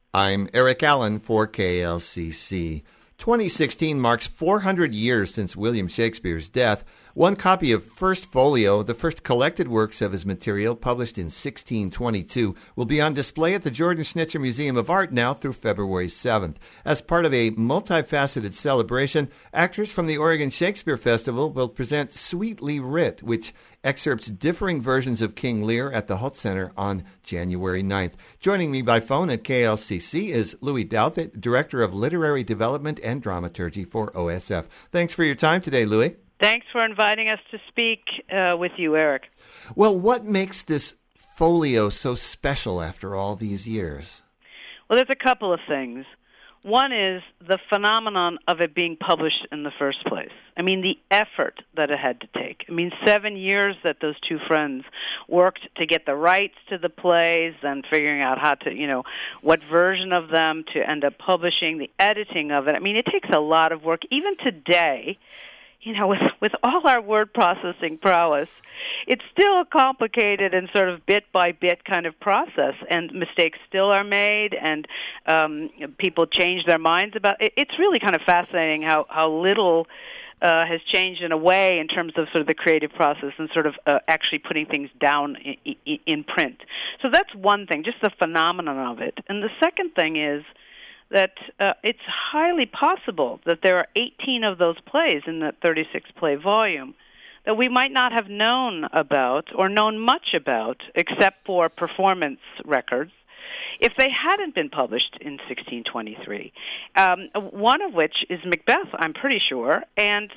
I'm Eric Allen for KLCC. 2016 marks 400 years since William Shakespeare's death. One copy of First Folio, the first collected works of his material, published in 1622, will be on display at the Jordan Schnitzer Museum of Art now through February 7th. As part of a multifaceted celebration, actors from the Oregon Shakespeare Festival will present Sweetly Writ, which excerpts differing versions of King Lear at the Hult Center on January 9th. Joining me by phone at KLCC is Louis Douthit, Director of Literary Development and Dramaturgy for OSF. Thanks for your time today, Louis. Thanks for inviting us to speak with you, Eric. Well, what makes this folio so special after all these years? Well, there's a couple of things. One is the phenomenon of it being published in the first place. I mean, the effort that it had to take. I mean, 7 years that those two friends worked to get the rights to the plays, then figuring out how to, what version of them to end up publishing, the editing of it. I mean, it takes a lot of work. Even today, with all our word processing prowess, it's still a complicated and sort of bit-by-bit kind of process, and mistakes still are made, and people change their minds about it. It's really kind of fascinating how little has changed in a way in terms of sort of the creative process and sort of actually putting things down in print. So that's one thing, just the phenomenon of it. And the second thing is that it's highly possible that there are 18 of those plays in that 36-play volume that we might not have known about or known much about except for performance records if they hadn't been published in 1623, one of which is Macbeth, I'm pretty sure, and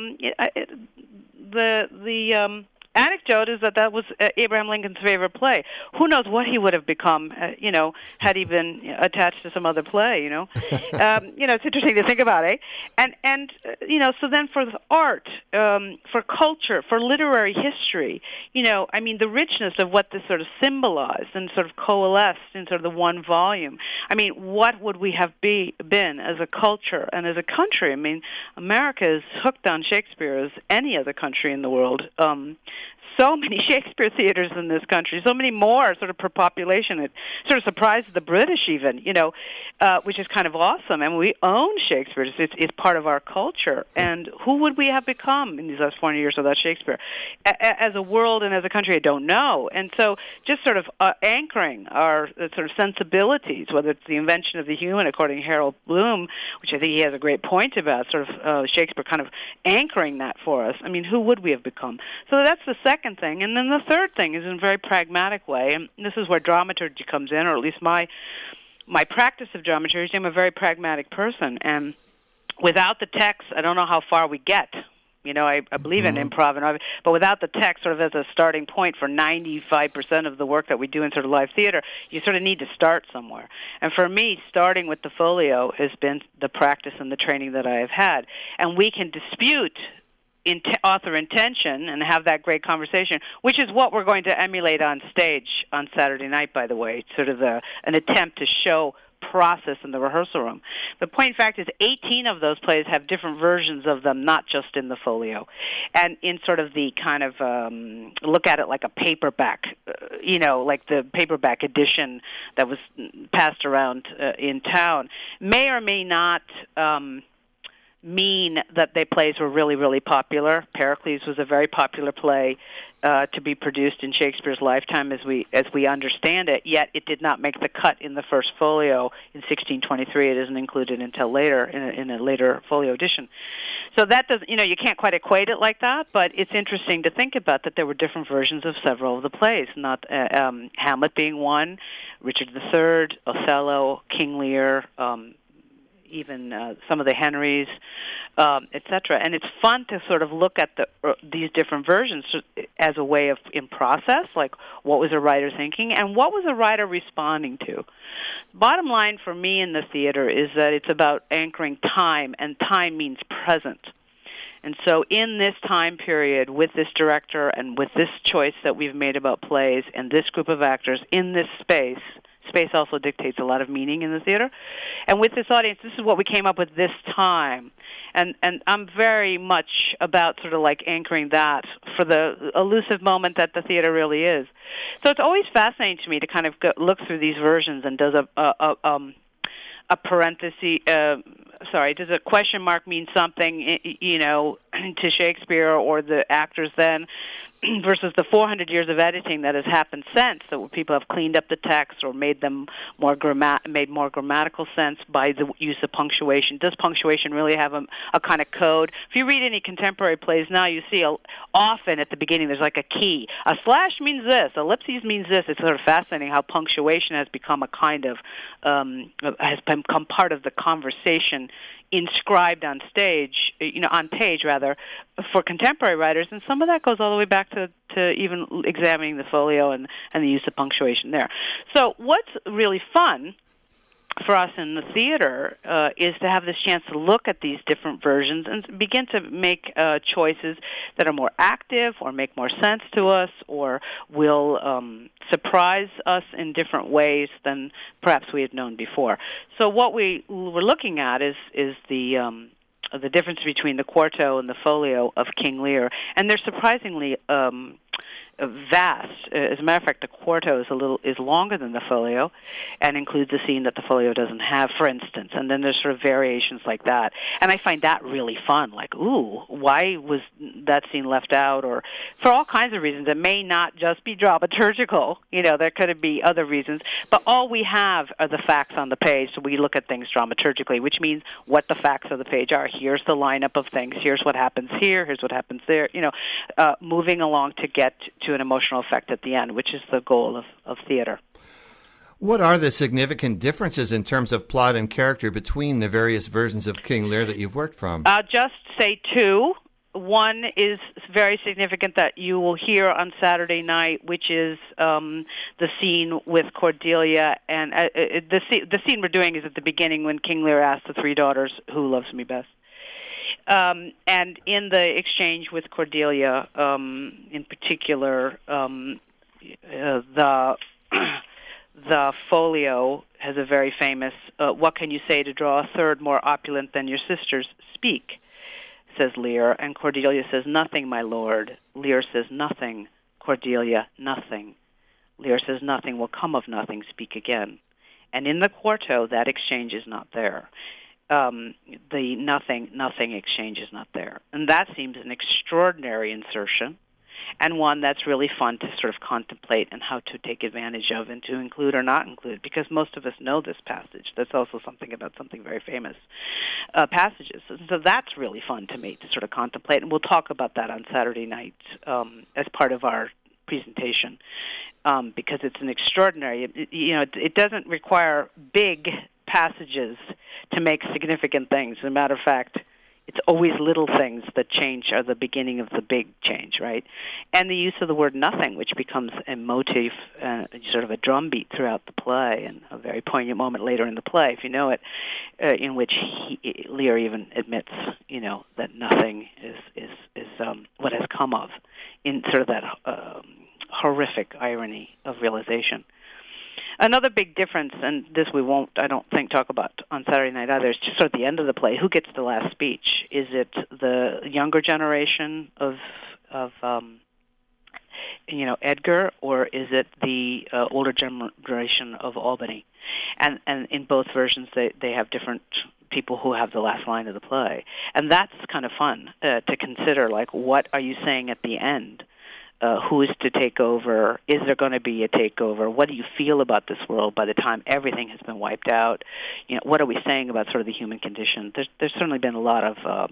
the anecdote is that was Abraham Lincoln's favorite play. Who knows what he would have become, had he been attached to some other play, It's interesting to think about, eh? And so then for the art, for culture, for literary history, the richness of what this sort of symbolized and sort of coalesced in sort of the one volume. I mean, what would we have been as a culture and as a country? I mean, America is hooked on Shakespeare as any other country in the world. So many Shakespeare theaters in this country, so many more sort of per population. It sort of surprises the British even, which is kind of awesome. And we own Shakespeare. It's part of our culture. And who would we have become in these last 400 years without Shakespeare? As a world and as a country, I don't know. And so just sort of anchoring our sort of sensibilities, whether it's the invention of the human, according to Harold Bloom, which I think he has a great point about, sort of Shakespeare kind of anchoring that for us. I mean, who would we have become? So that's the second thing. And then the third thing is in a very pragmatic way, and this is where dramaturgy comes in, or at least my practice of dramaturgy. I'm a very pragmatic person, and without the text, I don't know how far we get. I believe in improv, but without the text sort of as a starting point for 95% of the work that we do in sort of live theater, you sort of need to start somewhere. And for me, starting with the folio has been the practice and the training that I have had. And we can dispute author intention and have that great conversation, which is what we're going to emulate on stage on Saturday night, by the way, sort of an attempt to show process in the rehearsal room. The point fact is 18 of those plays have different versions of them, not just in the folio. And in sort of the kind of, look at it like a paperback, like the paperback edition that was passed around in town, may or may not mean that their plays were really, really popular. Pericles was a very popular play to be produced in Shakespeare's lifetime as we understand it, yet it did not make the cut in the first folio in 1623. It isn't included until later, in a later folio edition. So that doesn't, you can't quite equate it like that, but it's interesting to think about that there were different versions of several of the plays, not Hamlet being one, Richard III, Othello, King Lear, even some of the Henrys, etc. And it's fun to sort of look at these different versions as a way of in process, like what was a writer thinking and what was a writer responding to. Bottom line for me in the theater is that it's about anchoring time, and time means present. And so in this time period, with this director and with this choice that we've made about plays and this group of actors in this space also dictates a lot of meaning in the theater. And with this audience, this is what we came up with this time. And I'm very much about sort of like anchoring that for the elusive moment that the theater really is. So it's always fascinating to me to kind of look through these versions and does a parenthesis. Does a question mark mean something, to Shakespeare or the actors then, versus the 400 years of editing that has happened since, that people have cleaned up the text or made them more grammatical sense by the use of punctuation. Does punctuation really have a kind of code? If you read any contemporary plays now, you see often at the beginning there's like a key. A slash means this. Ellipses means this. It's sort of fascinating how punctuation has become a kind of has become part of the conversation inscribed on stage, on page rather, for contemporary writers, and some of that goes all the way back to even examining the folio and the use of punctuation there. So what's really fun for us in the theater is to have this chance to look at these different versions and begin to make choices that are more active or make more sense to us or will surprise us in different ways than perhaps we had known before. So what we were looking at is the difference between the quarto and the folio of King Lear, and they're surprisingly vast. As a matter of fact, the quarto is longer than the folio and includes a scene that the folio doesn't have, for instance. And then there's sort of variations like that. And I find that really fun. Like, ooh, why was that scene left out? Or for all kinds of reasons. It may not just be dramaturgical. There could be other reasons. But all we have are the facts on the page, so we look at things dramaturgically, which means what the facts of the page are. Here's the lineup of things. Here's what happens here. Here's what happens there. Moving along to get to an emotional effect at the end, which is the goal of theater. What are the significant differences in terms of plot and character between the various versions of King Lear that you've worked from? I'll just say two. One is very significant that you will hear on Saturday night, which is the scene with Cordelia. And the scene we're doing is at the beginning when King Lear asks the three daughters, "Who loves me best?" And in the exchange with Cordelia, in particular, the folio has a very famous, "What can you say to draw a third more opulent than your sisters? Speak," says Lear. And Cordelia says, "Nothing, my lord." Lear says, "Nothing." Cordelia, "Nothing." Lear says, "Nothing will come of nothing. Speak again." And in the quarto, that exchange is not there. The nothing exchange is not there. And that seems an extraordinary insertion, and one that's really fun to sort of contemplate and how to take advantage of and to include or not include, because most of us know this passage. That's also something about something very famous passages. So that's really fun to me to sort of contemplate, and we'll talk about that on Saturday night as part of our presentation, because it's an extraordinary, it doesn't require big passages to make significant things. As a matter of fact, it's always little things that change are the beginning of the big change, right? And the use of the word nothing, which becomes a motif, sort of a drumbeat throughout the play, and a very poignant moment later in the play, if you know it, in which Lear even admits, that nothing is what has come of, in sort of that horrific irony of realization. Another big difference, and this we won't, I don't think, talk about on Saturday night either, is just sort of the end of the play. Who gets the last speech? Is it the younger generation of Edgar, or is it the older generation of Albany? And in both versions, they have different people who have the last line of the play. And that's kind of fun to consider, like, what are you saying at the end? Who is to take over? Is there going to be a takeover? What do you feel about this world by the time everything has been wiped out? What are we saying about sort of the human condition? There's certainly been a lot of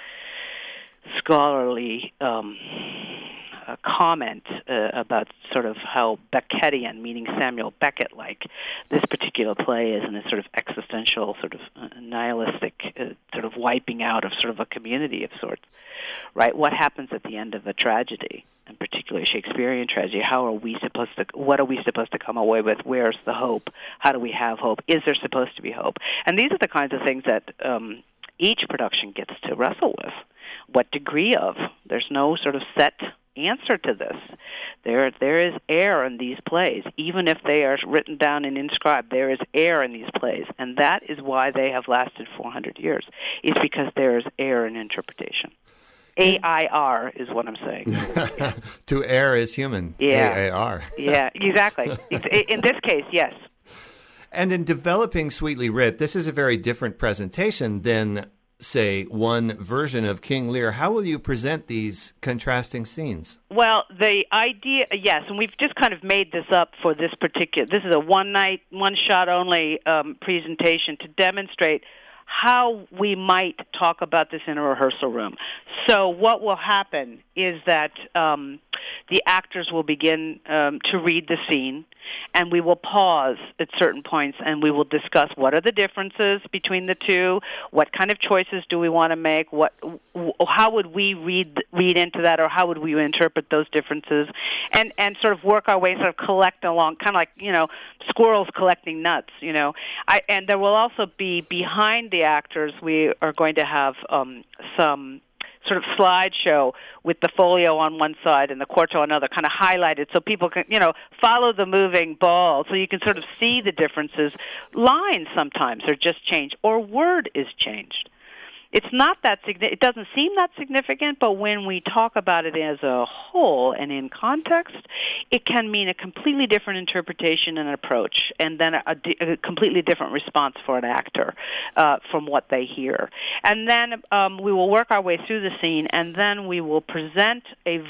scholarly comment about sort of how Beckettian, meaning Samuel Beckett-like, this particular play is, in a sort of existential, sort of nihilistic, sort of wiping out of sort of a community of sorts, right? What happens at the end of a tragedy, and particularly Shakespearean tragedy? What are we supposed to come away with? Where's the hope? How do we have hope? Is there supposed to be hope? And these are the kinds of things that each production gets to wrestle with. What degree of? There's no sort of set answer to this. There is air in these plays, even if they are written down and inscribed. There is air in these plays, and that is why they have lasted 400 years. It's because there is air in interpretation. AIR is what I'm saying. To err is human. Yeah. AAR. Yeah, exactly. In this case, yes. And in developing Sweetly Writ, this is a very different presentation than, say, one version of King Lear. How will you present these contrasting scenes? Well, the idea, yes, and we've just kind of made this up for this is a one-night, one-shot only presentation to demonstrate how we might talk about this in a rehearsal room. So what will happen is that the actors will begin to read the scene, and we will pause at certain points, and we will discuss what are the differences between the two, what kind of choices do we want to make, how would we read into that, or how would we interpret those differences, and sort of work our way, sort of collect along, kind of like, squirrels collecting nuts, and there will also be, behind the actors, we are going to have some sort of slideshow with the folio on one side and the quarto on another, kind of highlighted so people can, follow the moving ball, so you can sort of see the differences. Lines sometimes are just changed, or word is changed. It's not that it doesn't seem that significant, but when we talk about it as a whole and in context, it can mean a completely different interpretation and approach, and then a completely different response for an actor from what they hear. And then we will work our way through the scene, and then we will present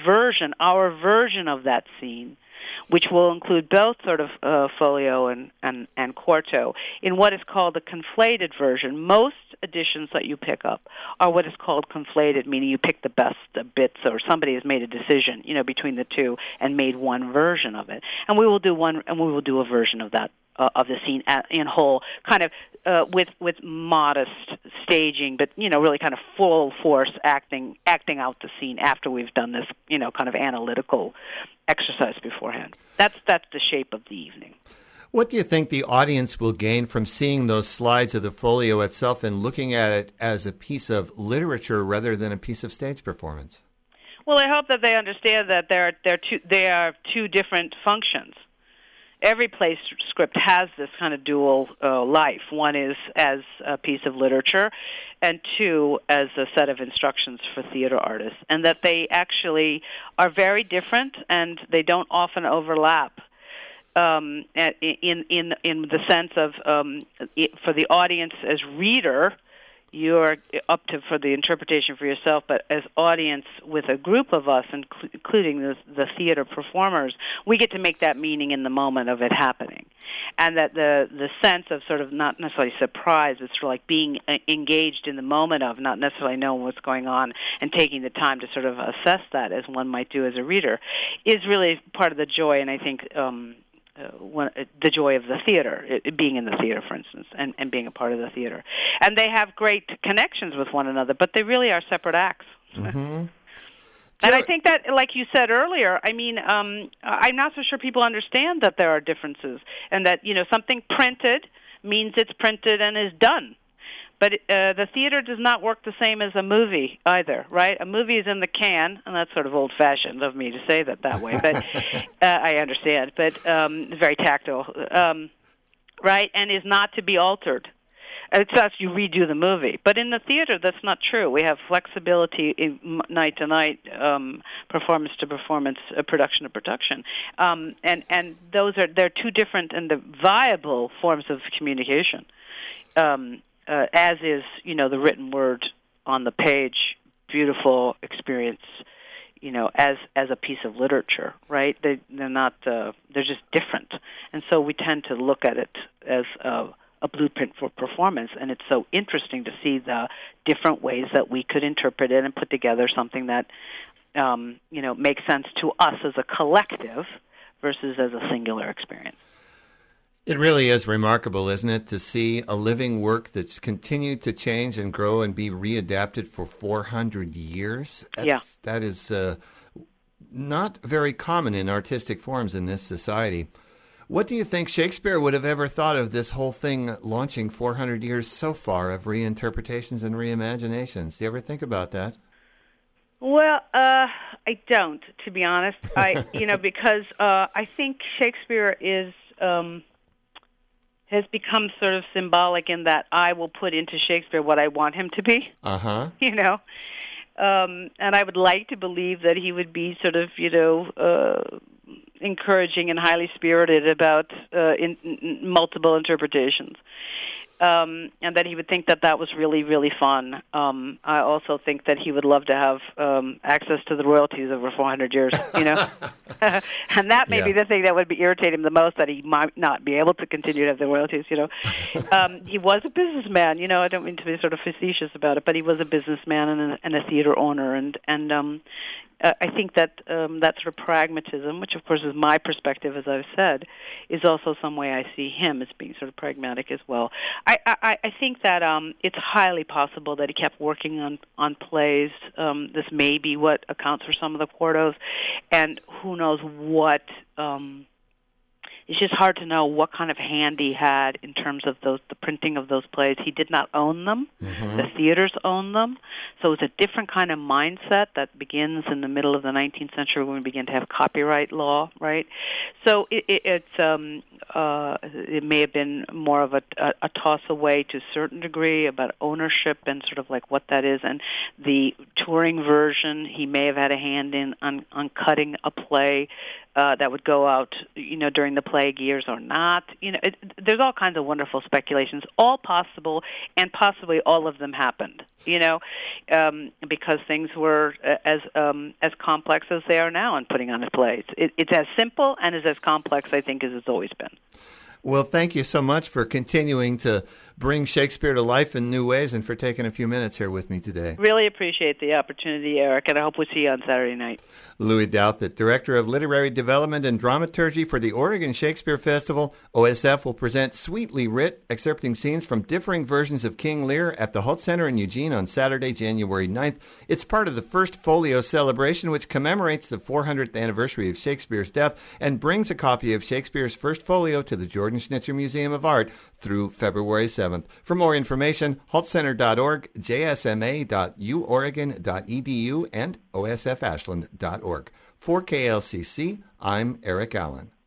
our version of that scene, which will include both sort of folio and quarto, in what is called a conflated version. Most editions that you pick up are what is called conflated, meaning you pick the best bits, or somebody has made a decision, between the two and made one version of it. And we will do a version of that of the scene in whole, kind of with modest staging, but really kind of full force acting out the scene after we've done this kind of analytical exercise beforehand. That's the shape of the evening. What do you think the audience will gain from seeing those slides of the folio itself and looking at it as a piece of literature rather than a piece of stage performance? Well, I hope that they understand that they are two different functions. Every play script has this kind of dual life. One is as a piece of literature, and two, as a set of instructions for theater artists, and that they actually are very different, and they don't often overlap. In the sense of for the audience as reader, you're up to for the interpretation for yourself, but as audience with a group of us, including the theater performers, we get to make that meaning in the moment of it happening. And that the sense of sort of not necessarily surprise, it's sort of like being engaged in the moment of not necessarily knowing what's going on and taking the time to sort of assess that as one might do as a reader, is really part of the joy, and I think the joy of the theater, being in the theater, for instance, and being a part of the theater. And they have great connections with one another, but they really are separate acts. Mm-hmm. And I think that, like you said earlier, I'm not so sure people understand that there are differences, and that, something printed means it's printed and is done. But the theater does not work the same as a movie either, right? A movie is in the can, and that's sort of old-fashioned of me to say that way, but I understand, but very tactile, right? And is not to be altered. It's not you redo the movie. But in the theater, that's not true. We have flexibility in night to night, performance to performance, production to production, and they're two different and viable forms of communication. As is, the written word on the page, beautiful experience, as a piece of literature, right? They're not, they're just different. And so we tend to look at it as a blueprint for performance, and it's so interesting to see the different ways that we could interpret it and put together something that, makes sense to us as a collective versus as a singular experience. It really is remarkable, isn't it, to see a living work that's continued to change and grow and be readapted for 400 years? That is not very common in artistic forms in this society. What do you think Shakespeare would have ever thought of this whole thing launching 400 years so far of reinterpretations and reimaginations? Do you ever think about that? Well, I don't, to be honest. Because I think Shakespeare has become sort of symbolic in that I will put into Shakespeare what I want him to be. Uh-huh. And I would like to believe that he would be sort of, encouraging and highly spirited about multiple interpretations. And that he would think that was really, really fun. I also think that he would love to have access to the royalties over 400 years, and that may be the thing that would irritate him the most, that he might not be able to continue to have the royalties, He was a businessman, I don't mean to be sort of facetious about it, but he was a businessman and a theater owner, and I think that that sort of pragmatism, which of course is my perspective, as I've said, is also some way I see him as being sort of pragmatic as well. I think that it's highly possible that he kept working on plays. This may be what accounts for some of the quartos, and who knows what. It's just hard to know what kind of hand he had in terms of the printing of those plays. He did not own them. Mm-hmm. The theaters owned them. So it's a different kind of mindset that begins in the middle of the 19th century when we begin to have copyright law, right? So it may have been more of a toss away to a certain degree about ownership and sort of like what that is. And the touring version, he may have had a hand in on cutting a play that would go out, during the plague years or not. There's all kinds of wonderful speculations, all possible, and possibly all of them happened. Because things were as complex as they are now in putting on a play. It's as simple and as complex, I think, as it's always been. Well, thank you so much for continuing to bring Shakespeare to life in new ways and for taking a few minutes here with me today. Really appreciate the opportunity, Eric, and I hope we'll see you on Saturday night. Louis Douthit, Director of Literary Development and Dramaturgy for the Oregon Shakespeare Festival. OSF will present Sweetly Writ, excerpting scenes from differing versions of King Lear at the Holt Center in Eugene on Saturday, January 9th. It's part of the First Folio celebration, which commemorates the 400th anniversary of Shakespeare's death and brings a copy of Shakespeare's First Folio to the Jordan Schnitzer Museum of Art through February 7th. For more information, holtcenter.org, jsma.uoregon.edu, and osfashland.org. For KLCC, I'm Eric Allen.